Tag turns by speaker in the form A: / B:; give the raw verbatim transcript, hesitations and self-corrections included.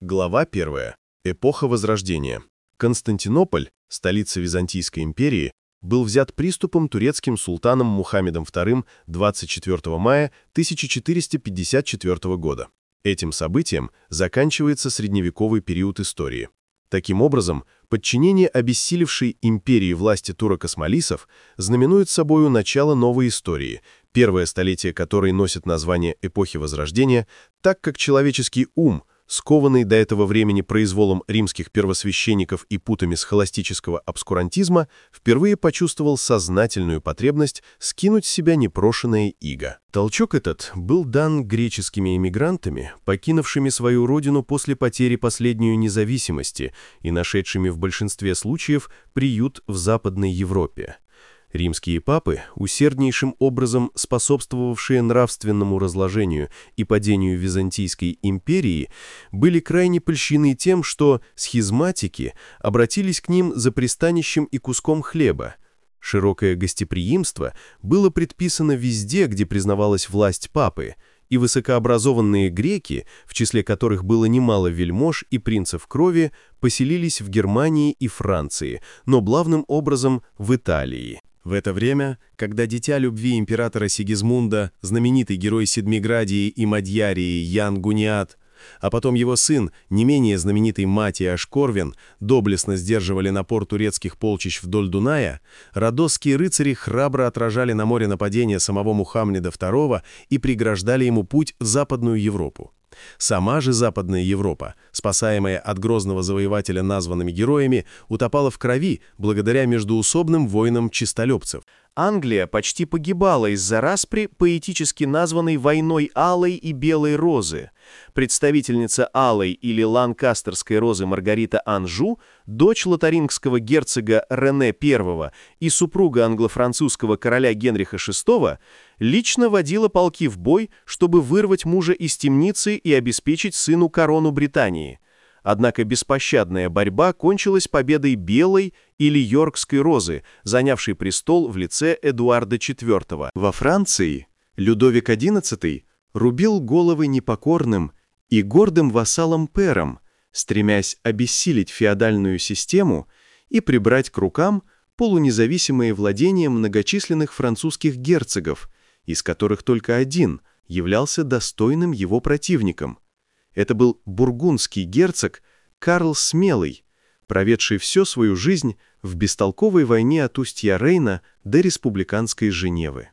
A: Глава первая. Эпоха Возрождения. Константинополь, столица Византийской империи, был взят приступом турецким султаном Мухаммедом вторым двадцать четвёртого мая тысяча четыреста пятьдесят четвёртого года. Этим событием заканчивается средневековый период истории. Таким образом, подчинение обессилевшей империи власти турок-османлисов знаменует собою начало новой истории, первое столетие которой носит название эпохи Возрождения, так как человеческий ум, скованный до этого времени произволом римских первосвященников и путами схоластического обскурантизма, впервые почувствовал сознательную потребность скинуть с себя непрошенное иго. Толчок этот был дан греческими эмигрантами, покинувшими свою родину после потери последней независимости и нашедшими в большинстве случаев приют в Западной Европе. Римские папы, усерднейшим образом способствовавшие нравственному разложению и падению Византийской империи, были крайне польщены тем, что схизматики обратились к ним за пристанищем и куском хлеба. Широкое гостеприимство было предписано везде, где признавалась власть папы, и высокообразованные греки, в числе которых было немало вельмож и принцев крови, поселились в Германии и Франции, но главным образом в Италии. В это время, когда дитя любви императора Сигизмунда, знаменитый герой Седмиградии и Мадьярии Ян Гуниат, а потом его сын, не менее знаменитый Матиаш Корвин, доблестно сдерживали напор турецких полчищ вдоль Дуная, родосские рыцари храбро отражали на море нападения самого Мухаммеда второго и преграждали ему путь в Западную Европу. Сама же Западная Европа, спасаемая от грозного завоевателя названными героями, утопала в крови благодаря междоусобным войнам чистолюбцев. Англия почти погибала из-за распри, поэтически названной «войной алой и белой розы». Представительница алой или ланкастерской розы Маргарита Анжу, дочь лотарингского герцога Рене I и супруга англо-французского короля Генриха шестого, лично водила полки в бой, чтобы вырвать мужа из темницы и обеспечить сыну корону Британии. Однако беспощадная борьба кончилась победой белой или йоркской розы, занявшей престол в лице Эдуарда четвёртого. Во Франции Людовик одиннадцатый рубил головы непокорным и гордым вассалам-пэрам, стремясь обессилить феодальную систему и прибрать к рукам полунезависимые владения многочисленных французских герцогов, из которых только один являлся достойным его противником. Это был бургундский герцог Карл Смелый, проведший всю свою жизнь в бестолковой войне от устья Рейна до республиканской Женевы.